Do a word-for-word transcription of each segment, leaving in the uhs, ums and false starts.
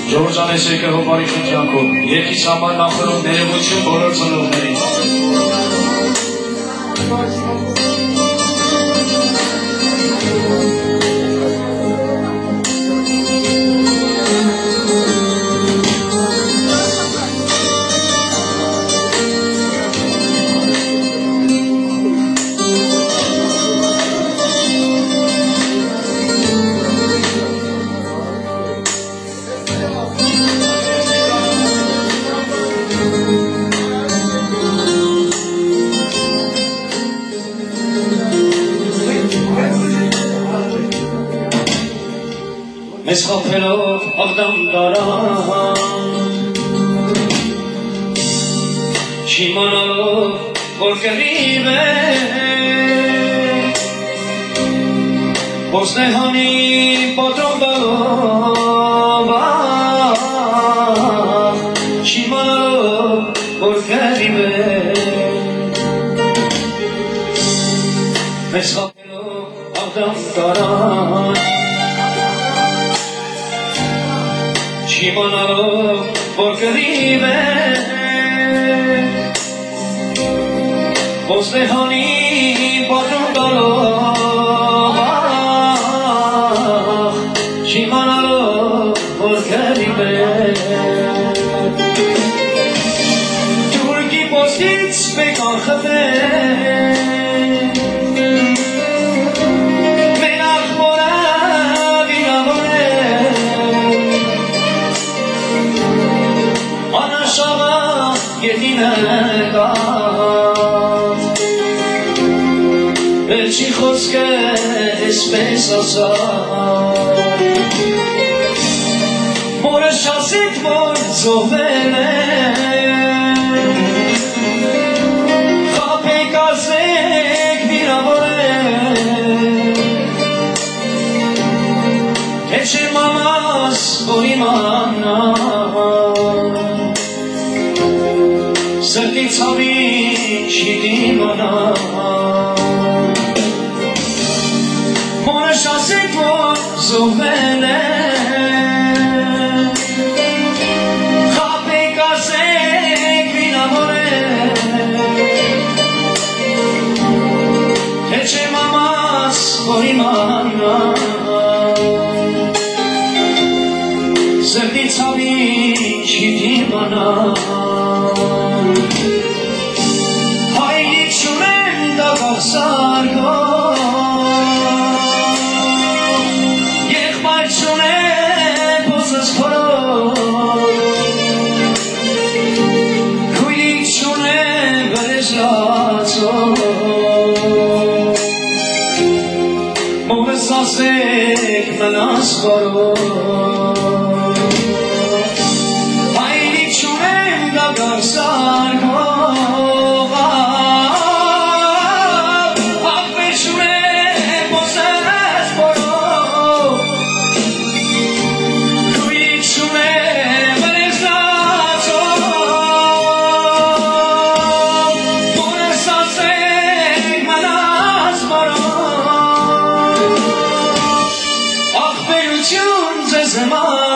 Ժողովրդանես եկե հոբարի խնդրանքով, երկից համար նախորում ներևություն բոլոր ծնողներին։ Մեզ խափելով աղդամ դարան Չիմանալով որ կռիվ է Ոստեհանի պատրոն դալով Չիմանալով որ կռիվ է Մեզ խափելով աղդամ դարան Չիմանալով որ կռիվ է Ոստեհանի պատրոն տալով Չիմանալով որ կռիվ է Թուրքի պոստից մեկ անխտել Չի խոսքը էսպես ասար Մորս ասիք որ զոհվել է Խապեք ասեք վիրավոր է Թե չէ մամաս որ իմանա Սրտի ցավի չի դիմանա Մորս ասեք որ զոհվել է Խապեք ասեք վիրավոր է Թե չէ մամաս որ իմանա Սրտի ցավի չի դիմանա Հայրիկ չունեմ դավաղ սարգով Մովս ասեք մնաս խորով Հայրիկ չունեմ դագար սարգով Աղբեր չունեմ ոսես խորով Քույրիկ չունեմ վրեզացով Մովս ասեք մնաս խորով Ձեզ եմ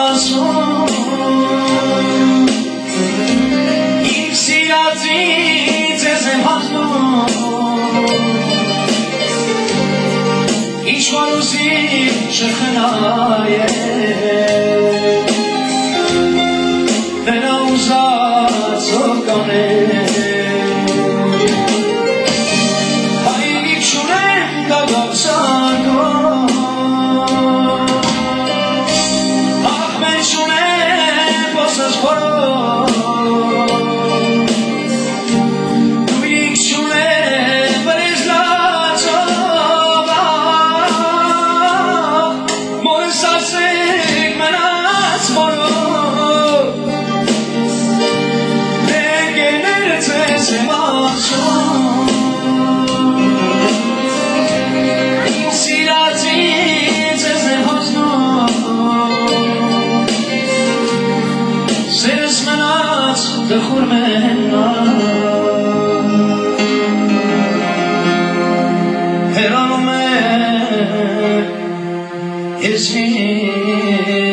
ասում Իմ սիրածի ձեզ եմ հատնում Ինչ-որ ուզիմ չխնայեք Նրա ուզածով կանեք Հայրիկ չունեմ դագաղ սարգով Դխուր մենա Հերանում է ես